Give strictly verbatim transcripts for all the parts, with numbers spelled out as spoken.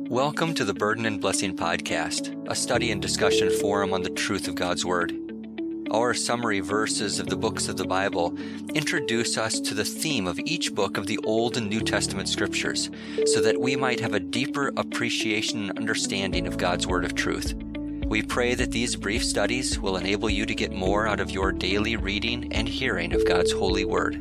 Welcome to the Burden and Blessing Podcast, a study and discussion forum on the truth of God's Word. Our summary verses of the books of the Bible introduce us to the theme of each book of the Old and New Testament Scriptures, so that we might have a deeper appreciation and understanding of God's Word of truth. We pray that these brief studies will enable you to get more out of your daily reading and hearing of God's holy Word.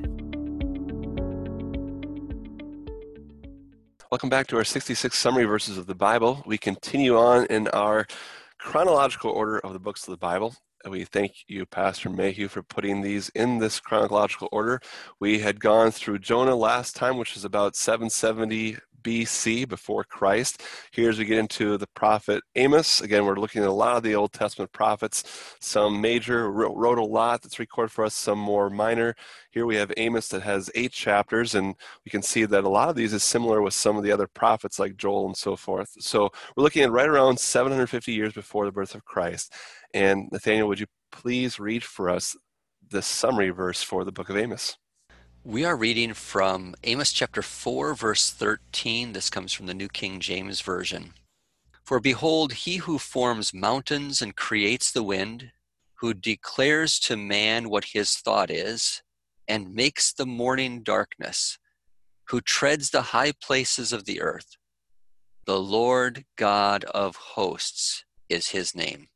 Welcome back to our sixty-six summary verses of the Bible. We continue on in our chronological order of the books of the Bible. We thank you, Pastor Mayhew, for putting these in this chronological order. We had gone through Jonah last time, which is about seven seventy B C, before Christ. Here as we get into the prophet Amos, again, we're looking at a lot of the Old Testament prophets. Some major, wrote a lot that's recorded for us, some more minor. Here we have Amos that has eight chapters, and we can see that a lot of these is similar with some of the other prophets like Joel and so forth. So we're looking at right around seven hundred fifty years before the birth of Christ. And Nathaniel, would you please read for us the summary verse for the book of Amos? We are reading from Amos chapter four, verse thirteen. This comes from the New King James Version. For behold, he who forms mountains and creates the wind, who declares to man what his thought is, and makes the morning darkness, who treads the high places of the earth. The Lord God of hosts is his name.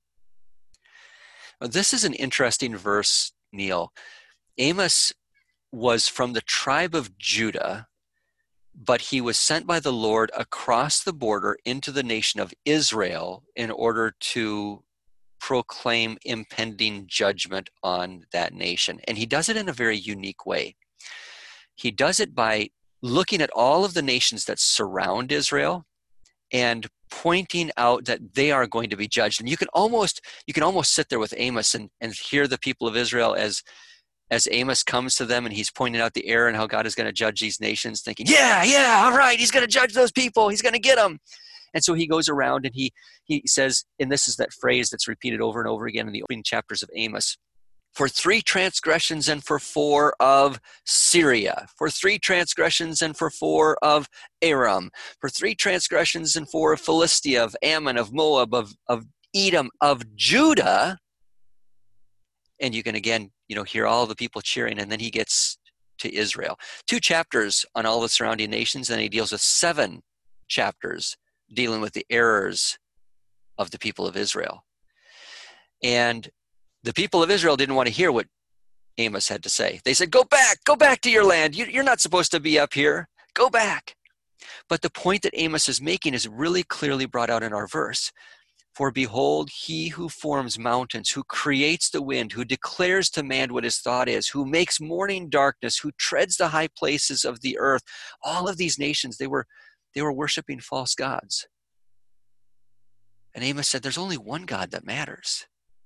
Now, this is an interesting verse, Neil. Amos was from the tribe of Judah, but he was sent by the Lord across the border into the nation of Israel in order to proclaim impending judgment on that nation. And he does it in a very unique way. He does it by looking at all of the nations that surround Israel and pointing out that they are going to be judged. And you can almost you can almost sit there with Amos and, and hear the people of Israel as As Amos comes to them and he's pointing out the error and how God is going to judge these nations, thinking, yeah, yeah, all right, he's going to judge those people. He's going to get them. And so he goes around and he he says, and this is that phrase that's repeated over and over again in the opening chapters of Amos, for three transgressions and for four of Syria, for three transgressions and for four of Aram, for three transgressions and four of Philistia, of Ammon, of Moab, of, of Edom, of Judah. And you can again, you know, hear all the people cheering, and then he gets to Israel. Two chapters on all the surrounding nations, and he deals with seven chapters dealing with the errors of the people of Israel. And the people of Israel didn't want to hear what Amos had to say. They said, go back, go back to your land. You, you're not supposed to be up here. Go back. But the point that Amos is making is really clearly brought out in our verse. For behold, he who forms mountains, who creates the wind, who declares to man what his thought is, who makes morning darkness, who treads the high places of the earth. All of these nations, they were, they were worshiping false gods. And Amos said, there's only one God that matters.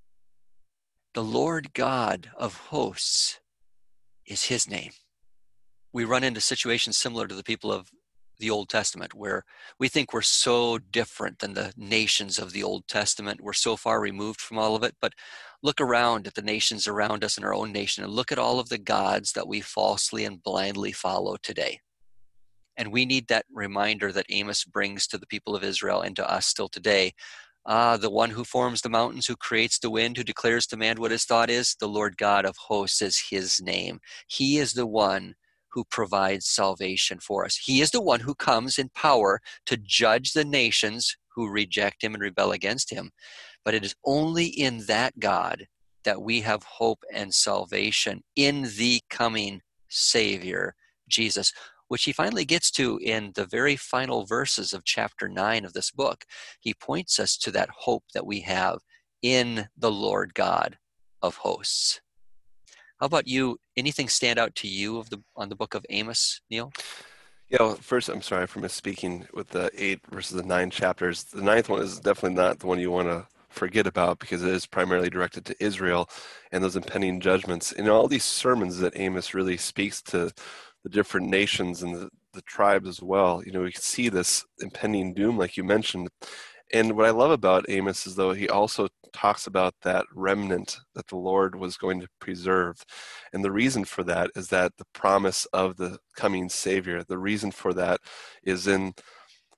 The Lord God of hosts is his name. We run into situations similar to the people of the Old Testament, where we think we're so different than the nations of the Old Testament. We're so far removed from all of it. But look around at the nations around us in our own nation and look at all of the gods that we falsely and blindly follow today. And we need that reminder that Amos brings to the people of Israel and to us still today. Ah, the one who forms the mountains, who creates the wind, who declares to man what his thought is, the Lord God of hosts is his name. He is the one who provides salvation for us. He is the one who comes in power to judge the nations who reject him and rebel against him. But it is only in that God that we have hope and salvation in the coming Savior, Jesus, which he finally gets to in the very final verses of chapter nine of this book. He points us to that hope that we have in the Lord God of hosts. How about you? Anything stand out to you of the on the book of Amos, Neil? Yeah, well, first, I'm sorry for misspeaking with the eight versus the nine chapters. The ninth one is definitely not the one you want to forget about because it is primarily directed to Israel and those impending judgments. And all these sermons that Amos really speaks to the different nations and the, the tribes as well. You know, we can see this impending doom, like you mentioned. And what I love about Amos is, though, he also talks about that remnant that the Lord was going to preserve. And the reason for that is that the promise of the coming Savior, the reason for that is in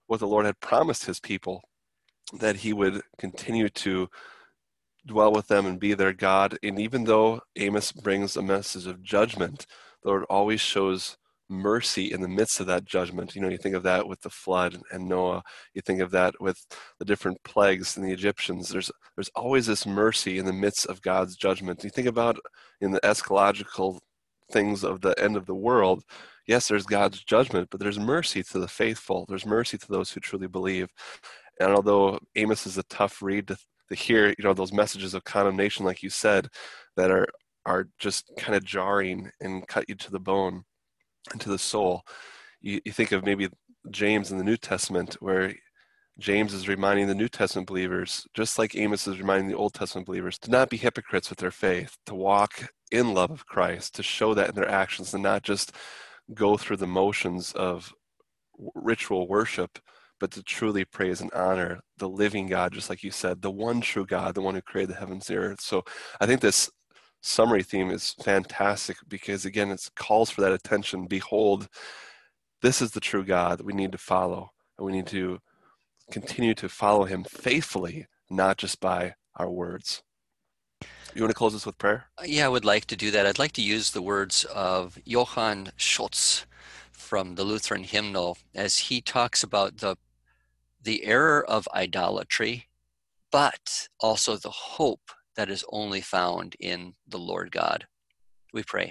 what the Lord had promised his people, that he would continue to dwell with them and be their God. And even though Amos brings a message of judgment, the Lord always shows mercy in the midst of that judgment. You know, you think of that with the flood and Noah. You think of that with the different plagues and the Egyptians. There's there's always this mercy in the midst of God's judgment. You think about in the eschatological things of the end of the world, yes, there's God's judgment, but there's mercy to the faithful. There's mercy to those who truly believe. And although Amos is a tough read to, to hear, you know, those messages of condemnation, like you said, that are are just kind of jarring and cut you to the bone and to the soul. You, you think of maybe James in the New Testament, where James is reminding the New Testament believers, just like Amos is reminding the Old Testament believers, to not be hypocrites with their faith, to walk in love of Christ, to show that in their actions, and not just go through the motions of ritual worship, but to truly praise and honor the living God, just like you said, the one true God, the one who created the heavens and the earth. So I think this summary theme is fantastic because, again, it calls for that attention. Behold, this is the true God that we need to follow, and we need to continue to follow him faithfully, not just by our words. You want to close this with prayer? Yeah, I would like to do that. I'd like to use the words of Johann Schutz from the Lutheran hymnal as he talks about the the error of idolatry, but also the hope that is only found in the Lord God. We pray.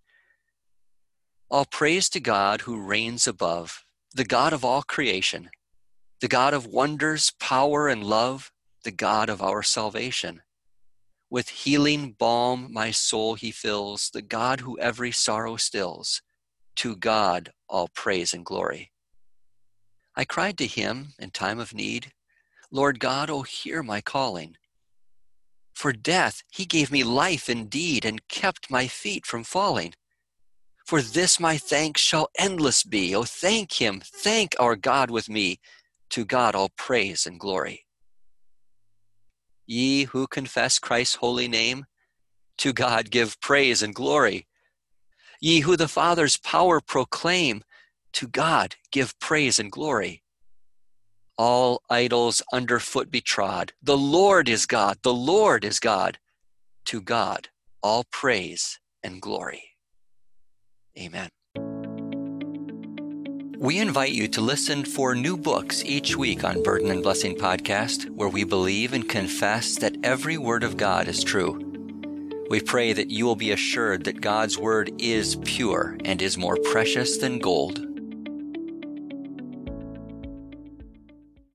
All praise to God who reigns above, the God of all creation, the God of wonders, power, and love, the God of our salvation. With healing balm my soul he fills, the God who every sorrow stills. To God all praise and glory. I cried to him in time of need, Lord God, oh hear my calling. For death he gave me life indeed, and kept my feet from falling. For this my thanks shall endless be. Oh, thank him, thank our God with me. To God all praise and glory. Ye who confess Christ's holy name, to God give praise and glory. Ye who the Father's power proclaim, to God give praise and glory. All idols underfoot be trod. The Lord is God, the Lord is God. To God all praise and glory. Amen. We invite you to listen for new books each week on Burden and Blessing Podcast, where we believe and confess that every word of God is true. We pray that you will be assured that God's word is pure and is more precious than gold,